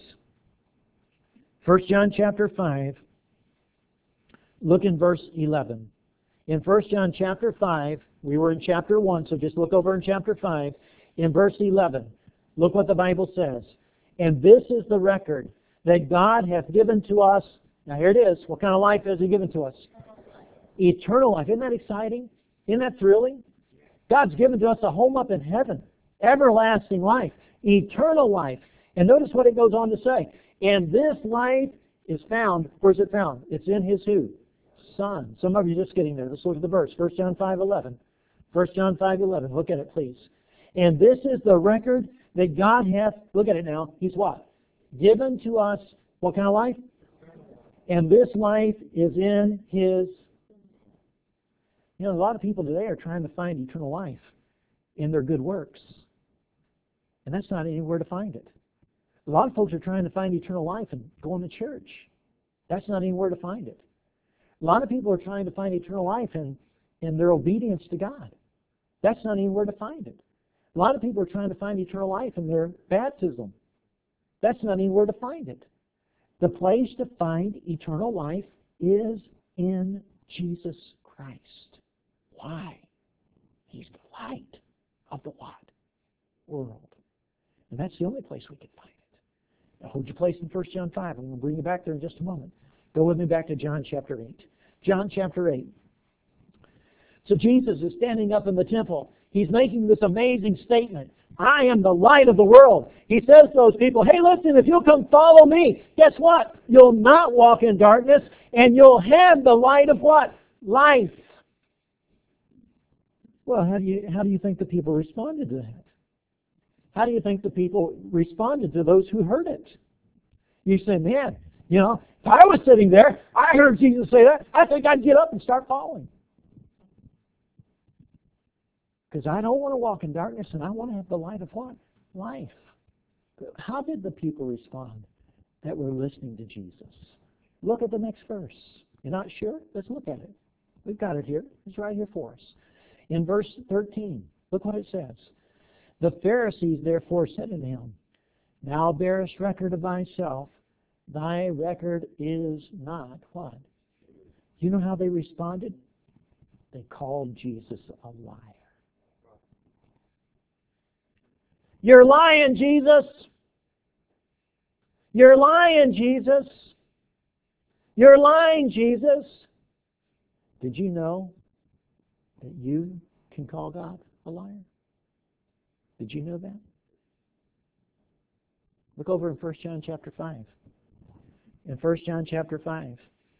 Speaker 1: 1 John chapter 5, look in verse 11. In 1 John chapter 5, we were in chapter 1, so just look over in chapter 5. In verse 11, look what the Bible says. And this is the record that God hath given to us. Now here it is. What kind of life has He given to us? Eternal life. Isn't that exciting? Isn't that thrilling? God's given to us a home up in heaven. Everlasting life. Eternal life. And notice what it goes on to say. And this life is found. Where's it found? It's in His who? Son. Some of you are just getting there. Let's look at the verse. 1 John 5:11. 1 John 5:11. Look at it, please. And this is the record that God hath, look at it now, He's what? Given to us, what kind of life? And this life is in His. You know, a lot of people today are trying to find eternal life in their good works. And that's not anywhere to find it. A lot of folks are trying to find eternal life and going to church. That's not anywhere to find it. A lot of people are trying to find eternal life in their obedience to God. That's not anywhere to find it. A lot of people are trying to find eternal life in their baptism. That's not anywhere to find it. The place to find eternal life is in Jesus Christ. Why? He's the light of the what? World. And that's the only place we can find it. Now hold your place in 1 John 5. I'm going to bring you back there in just a moment. Go with me back to John chapter 8. John chapter 8. So Jesus is standing up in the temple. He's making this amazing statement. I am the light of the world. He says to those people, hey, listen, if you'll come follow me, guess what? You'll not walk in darkness, and you'll have the light of what? Life. Well, how do you think the people responded to that? How do you think the people responded to those who heard it? You say, man, you know, if I was sitting there, I heard Jesus say that, I think I'd get up and start following. Because I don't want to walk in darkness, and I want to have the light of what? Life. How did the people respond that were listening to Jesus? Look at the next verse. You're not sure? Let's look at it. We've got it here. It's right here for us. In verse 13, look what it says. The Pharisees therefore said unto him, Thou bearest record of thyself, thy record is not what? You know how they responded? They called Jesus a liar. You're lying, Jesus. You're lying, Jesus. You're lying, Jesus. Did you know that you can call God a liar? Did you know that? Look over in 1 John chapter 5. In 1 John chapter 5.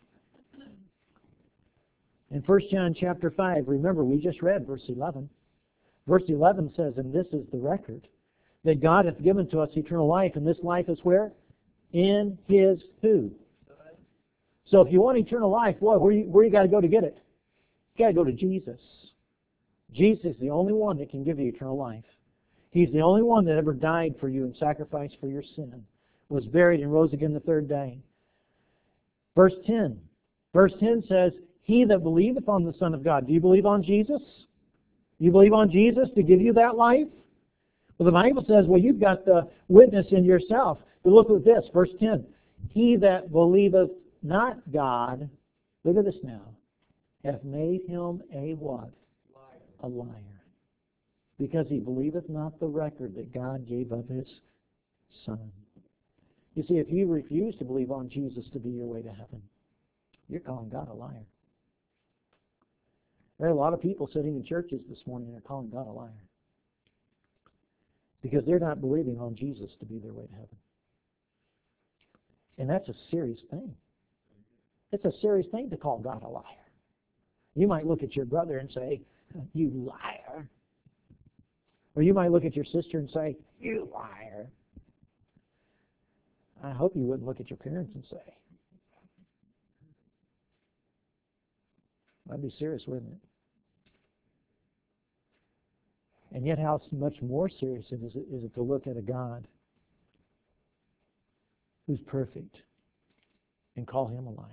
Speaker 1: In 1 John chapter 5, remember we just read verse 11. Verse 11 says, And this is the record, that God hath given to us eternal life, and this life is where? In His who? So if you want eternal life, boy, where you got to go to get it? You got to go to Jesus. Jesus is the only one that can give you eternal life. He's the only one that ever died for you and sacrificed for your sin, was buried and rose again the third day. Verse 10. Verse 10 says, He that believeth on the Son of God. Do you believe on Jesus? You believe on Jesus to give you that life? Well, the Bible says, well, you've got the witness in yourself. But look at this, verse 10. He that believeth not God, look at this now, hath made him a what? A liar. Because he believeth not the record that God gave of His Son. You see, if you refuse to believe on Jesus to be your way to heaven, you're calling God a liar. There are a lot of people sitting in churches this morning that are calling God a liar. Because they're not believing on Jesus to be their way to heaven. And that's a serious thing. It's a serious thing to call God a liar. You might look at your brother and say, you liar. Or you might look at your sister and say, you liar. I hope you wouldn't look at your parents and say. That'd be serious, wouldn't it? And yet how much more serious is it to look at a God who's perfect and call him a liar?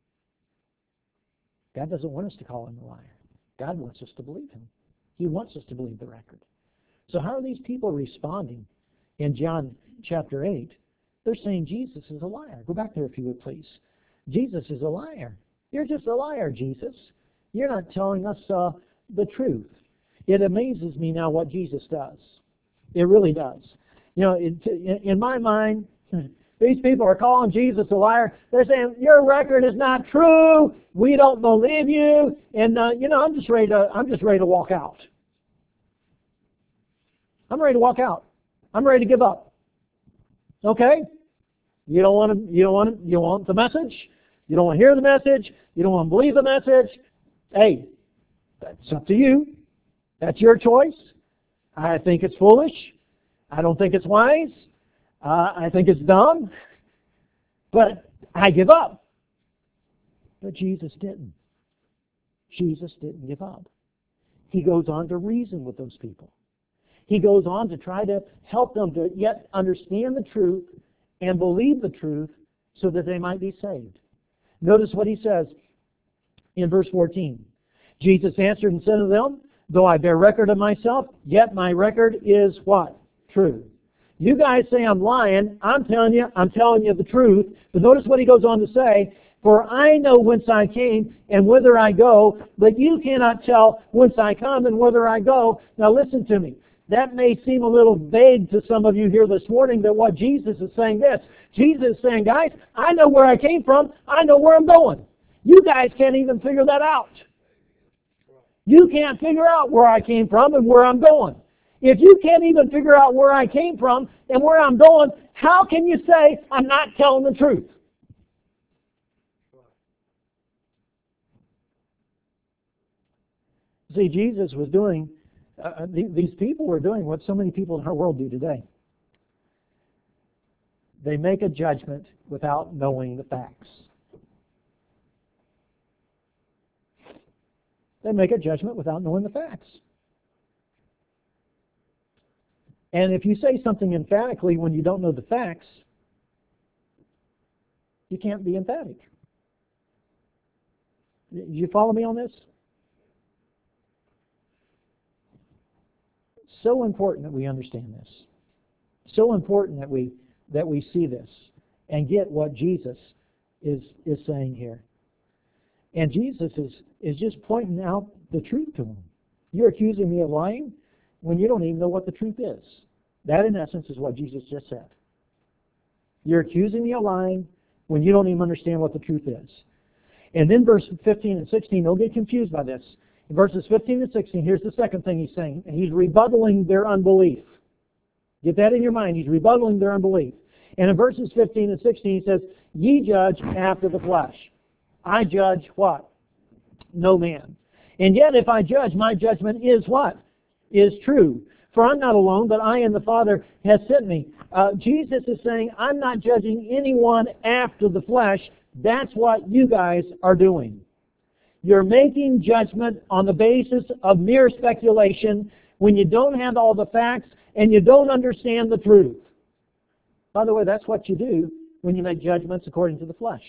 Speaker 1: God doesn't want us to call him a liar. God wants us to believe him. He wants us to believe the record. So how are these people responding in John chapter 8? They're saying Jesus is a liar. Go back there if you would, please. Jesus is a liar. You're just a liar, Jesus. You're not telling us the truth. It amazes me now what Jesus does. It really does. You know, in my mind, these people are calling Jesus a liar. They're saying, your record is not true. We don't believe you. And, I'm just ready to walk out. I'm ready to walk out. I'm ready to give up. Okay? You want the message? You don't want to hear the message? You don't want to believe the message? Hey, that's up to you. That's your choice. I think it's foolish. I don't think it's wise. I think it's dumb. But I give up. But Jesus didn't. Jesus didn't give up. He goes on to reason with those people. He goes on to try to help them to yet understand the truth and believe the truth so that they might be saved. Notice what he says in verse 14. Jesus answered and said to them, though I bear record of myself, yet my record is what? True. You guys say I'm lying. I'm telling you the truth. But notice what he goes on to say, for I know whence I came and whither I go, but you cannot tell whence I come and whither I go. Now listen to me. That may seem a little vague to some of you here this morning, that what Jesus is saying this. Jesus is saying, guys, I know where I came from. I know where I'm going. You guys can't even figure that out. You can't figure out where I came from and where I'm going. If you can't even figure out where I came from and where I'm going, how can you say I'm not telling the truth? See, Jesus was doing, these people were doing what so many people in our world do today. They make a judgment without knowing the facts. They make a judgment without knowing the facts. And if you say something emphatically when you don't know the facts, you can't be emphatic. Do you follow me on this? So important that we understand this. So important that we see this and get what Jesus is saying here. And Jesus is just pointing out the truth to them. You're accusing me of lying when you don't even know what the truth is. That, in essence, is what Jesus just said. You're accusing me of lying when you don't even understand what the truth is. And then verse 15 and 16, don't get confused by this. In verses 15 and 16, here's the second thing he's saying. He's rebuttaling their unbelief. Get that in your mind. He's rebuttaling their unbelief. And in verses 15 and 16, he says, ye judge after the flesh. I judge what? No man. And yet if I judge, my judgment is what? Is true. For I'm not alone, but I and the Father has sent me. Jesus is saying, I'm not judging anyone after the flesh. That's what you guys are doing. You're making judgment on the basis of mere speculation when you don't have all the facts and you don't understand the truth. By the way, that's what you do when you make judgments according to the flesh.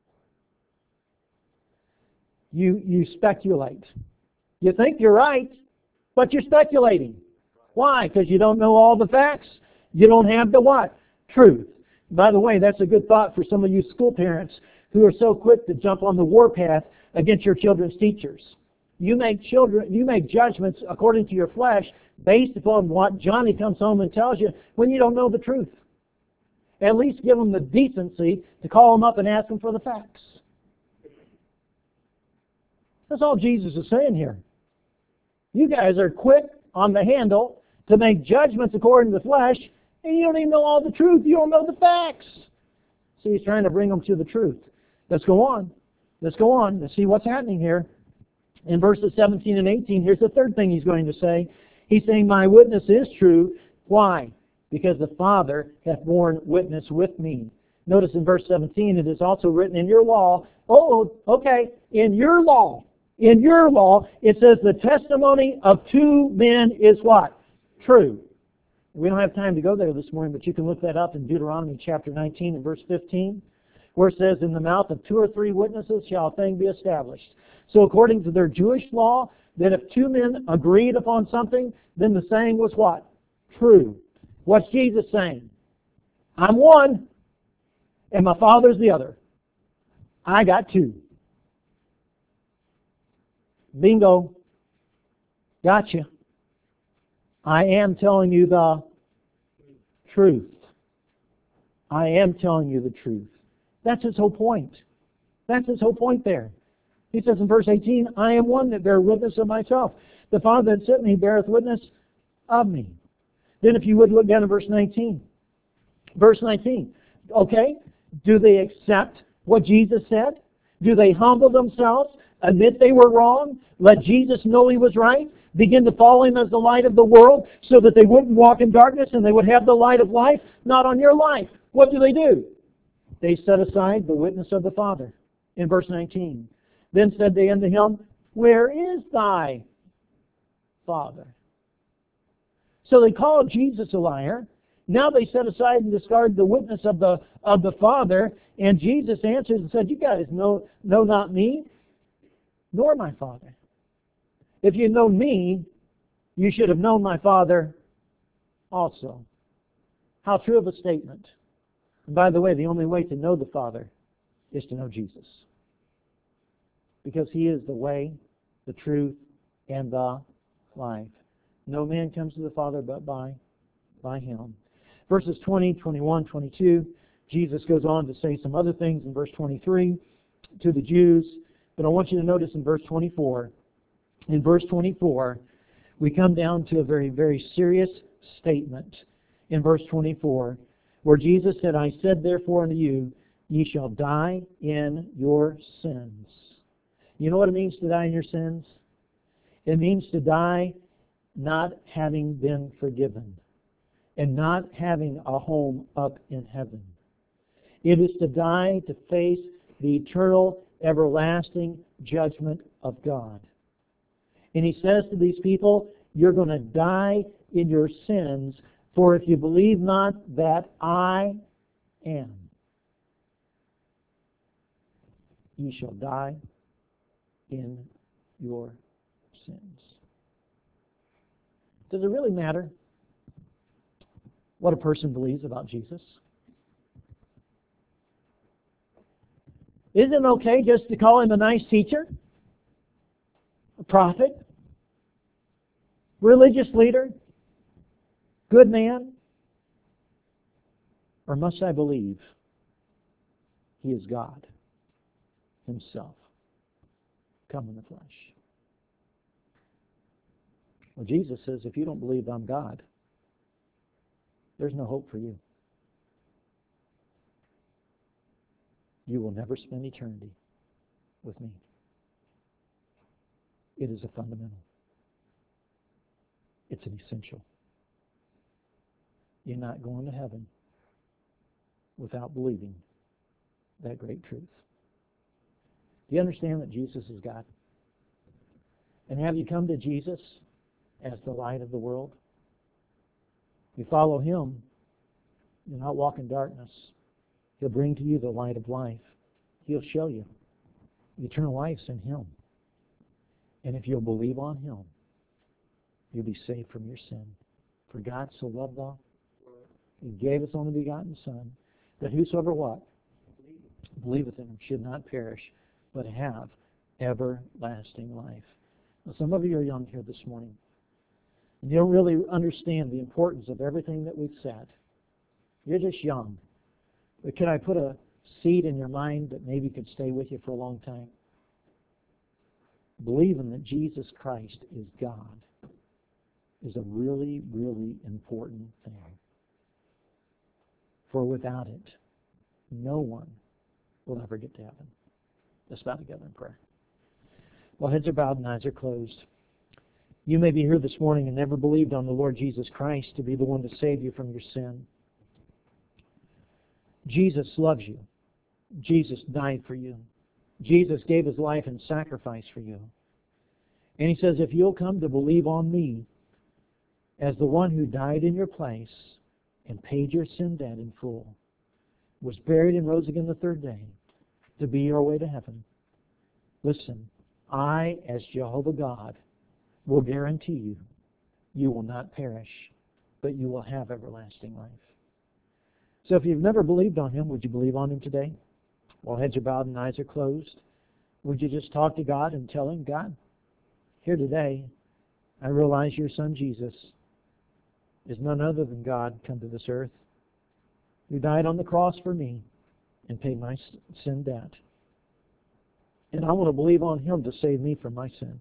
Speaker 1: You speculate. You think you're right, but you're speculating. Why? Because you don't know all the facts. You don't have the what? Truth. By the way, that's a good thought for some of you school parents who are so quick to jump on the warpath against your children's teachers. You make judgments according to your flesh based upon what Johnny comes home and tells you when you don't know the truth. At least give them the decency to call them up and ask them for the facts. That's all Jesus is saying here. You guys are quick on the handle to make judgments according to the flesh, and you don't even know all the truth. You don't know the facts. See, he's trying to bring them to the truth. Let's go on. Let's go on. Let's see what's happening here. In verses 17 and 18, here's the third thing he's going to say. He's saying, my witness is true. Why? Because the Father hath borne witness with me. Notice in verse 17, it is also written in your law. Oh, okay. In your law. In your law, it says the testimony of two men is what? True. We don't have time to go there this morning, but you can look that up in Deuteronomy chapter 19 and verse 15, where it says, in the mouth of two or three witnesses shall a thing be established. So according to their Jewish law, that if two men agreed upon something, then the saying was what? True. What's Jesus saying? I'm one, and my Father's the other. I got two. Bingo. Gotcha. I am telling you the truth. I am telling you the truth. That's his whole point. That's his whole point there. He says in verse 18, I am one that bear witness of myself. The Father that sent me beareth witness of me. Then if you would look down at verse 19. Verse 19. Okay, do they accept what Jesus said? Do they humble themselves, admit they were wrong, let Jesus know he was right, begin to follow him as the light of the world so that they wouldn't walk in darkness and they would have the light of life? Not on your life. What do? They set aside the witness of the Father. In verse 19. Then said they unto him, where is thy Father? So they called Jesus a liar. Now they set aside and discard the witness of the Father. And Jesus answered and said, you guys know not me, nor my Father. If you know me, you should have known my Father also. How true of a statement. And by the way, the only way to know the Father is to know Jesus. Because he is the way, the truth, and the life. No man comes to the Father but by him. Verses 20, 21, 22, Jesus goes on to say some other things in verse 23 to the Jews. But I want you to notice in verse 24. In verse 24, we come down to a very, very serious statement. In verse 24, where Jesus said, I said therefore unto you, ye shall die in your sins. You know what it means to die in your sins? It means to die not having been forgiven and not having a home up in heaven. It is to die to face the eternal, everlasting judgment of God. And he says to these people, you're going to die in your sins, for if you believe not that I am, ye shall die in your sins. Does it really matter what a person believes about Jesus? Isn't it okay just to call him a nice teacher, a prophet, religious leader, good man? Or must I believe he is God himself, come in the flesh? Well, Jesus says, if you don't believe I'm God, there's no hope for you. You will never spend eternity with me. It is a fundamental. It's an essential. You're not going to heaven without believing that great truth. Do you understand that Jesus is God? And have you come to Jesus as the light of the world? You follow him, you'll not walk in darkness. He'll bring to you the light of life. He'll show you. Eternal life's in him. And if you'll believe on him, you'll be saved from your sin. For God so loved the world, he gave his only begotten Son, that whosoever what? Believeth in him should not perish, but have everlasting life. Now, some of you are young here this morning, and you don't really understand the importance of everything that we've said. You're just young. But can I put a seed in your mind that maybe could stay with you for a long time? Believing that Jesus Christ is God is a really, really important thing. For without it, no one will ever get to heaven. Let's bow together in prayer. While heads are bowed and eyes are closed, you may be here this morning and never believed on the Lord Jesus Christ to be the one to save you from your sin. Jesus loves you. Jesus died for you. Jesus gave His life in sacrifice for you. And He says, if you'll come to believe on me as the one who died in your place and paid your sin debt in full, was buried and rose again the third day to be your way to heaven, listen, I, as Jehovah God, will guarantee you, you will not perish, but you will have everlasting life. So if you've never believed on Him, would you believe on Him today? While heads are bowed and eyes are closed, would you just talk to God and tell Him, God, here today, I realize your Son Jesus is none other than God come to this earth, who died on the cross for me and paid my sin debt. And I want to believe on Him to save me from my sin.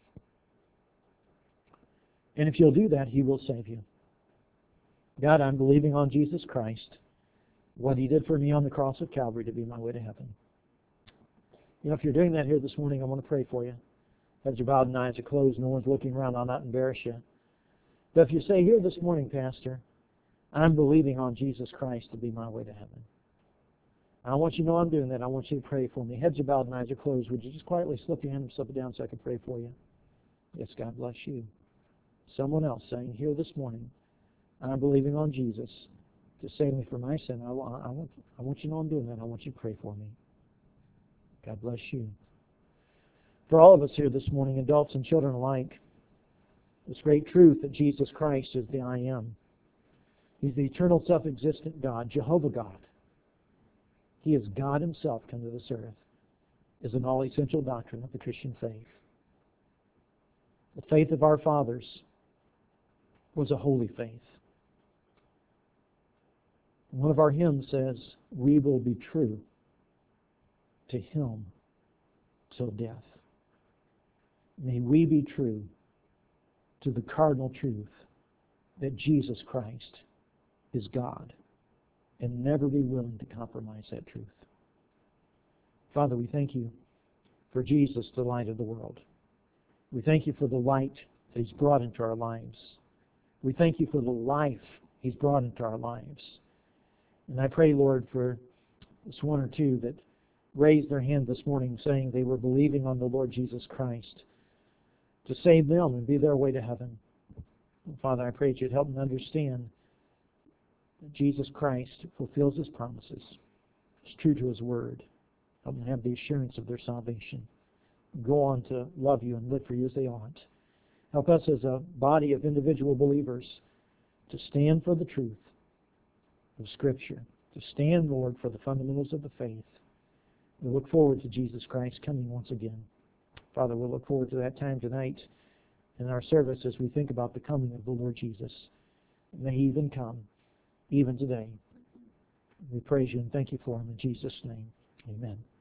Speaker 1: And if you'll do that, He will save you. God, I'm believing on Jesus Christ, what He did for me on the cross of Calvary to be my way to heaven. You know, if you're doing that here this morning, I want to pray for you. Heads are bowed and eyes are closed. No one's looking around. I'll not embarrass you. But if you say here this morning, Pastor, I'm believing on Jesus Christ to be my way to heaven, I want you to know I'm doing that. I want you to pray for me. Heads are bowed and eyes are closed. Would you just quietly slip your hand and slip it down so I can pray for you? Yes, God bless you. Someone else saying here this morning, I'm believing on Jesus to save me from my sin. I want you to know I'm doing that. I want you to pray for me. God bless you. For all of us here this morning, adults and children alike, this great truth that Jesus Christ is the I Am. He's the eternal self-existent God, Jehovah God. He is God Himself come to this earth, is an all-essential doctrine of the Christian faith. The faith of our fathers was a holy faith. One of our hymns says, we will be true to Him till death. May we be true to the cardinal truth that Jesus Christ is God, and never be willing to compromise that truth. Father, we thank you for Jesus, the light of the world. We thank you for the light that He's brought into our lives. We thank you for the life He's brought into our lives. And I pray, Lord, for this one or two that raised their hand this morning saying they were believing on the Lord Jesus Christ to save them and be their way to heaven. And Father, I pray that you'd help them understand that Jesus Christ fulfills His promises. He's true to His word. Help them have the assurance of their salvation. Go on to love you and live for you as they ought. Help us as a body of individual believers to stand for the truth of Scripture, to stand, Lord, for the fundamentals of the faith. We look forward to Jesus Christ coming once again. Father, we'll look forward to that time tonight in our service as we think about the coming of the Lord Jesus. May He even come, even today. We praise you and thank you for Him in Jesus' name. Amen.